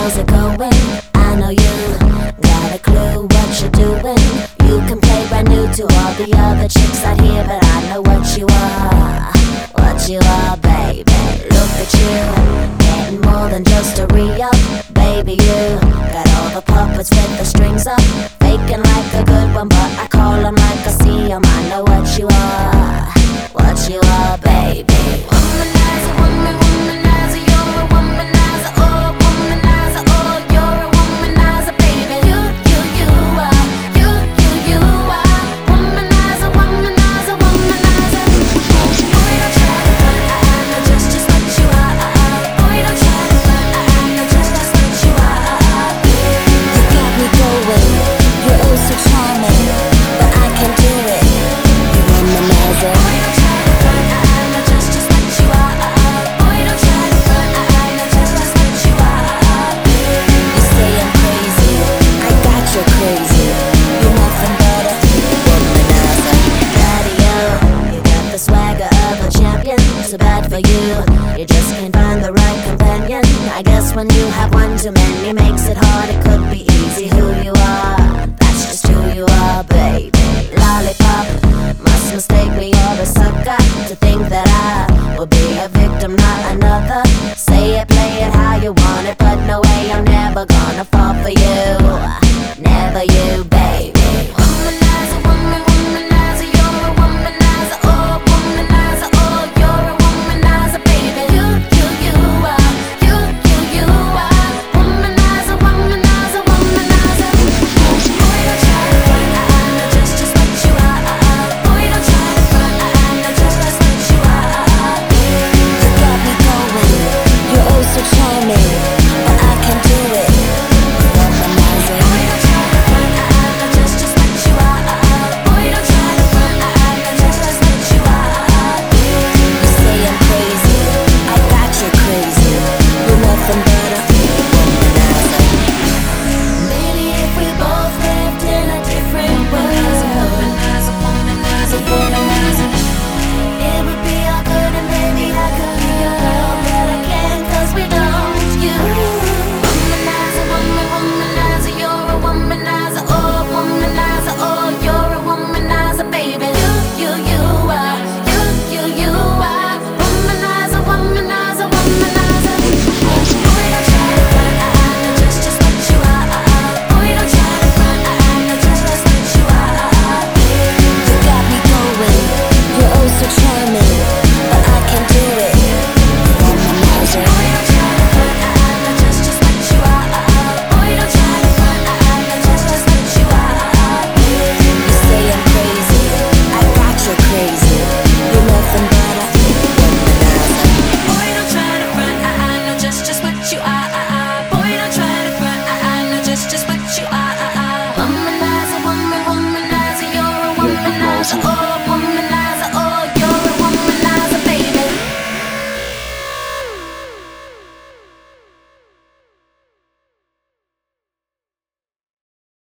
how's it going? I know you got a clue what you're doing. You can play brand new to all the other chicks out here, but I know what you are, baby. Look at you, getting more than just a re-up. Baby, you got all the puppets with the strings up, faking like a good one, but I call them like I see them. I know what you are, baby. Womanizer, womanizer, you're a womanizer, oh, womanizer, oh, you're a womanizer, baby. You are, you are, womanizer, womanizer, womanizer. Boy, don't try to run, I know just what you are. Boy, don't try to run, I know just what you are. You got me going, you're oh so charming, but I can do it. You womanizer. Boy, don't try to run, I know just what you are. Boy, don't try to run, I know just what you are. You say I'm crazy, I got you crazy. You're nothing but a womanizer. Daddy-o, you got the swagger of a champion. So bad for you, you just can't find the right companion. I guess when you have one too many makes it hard. It could be easy who you are.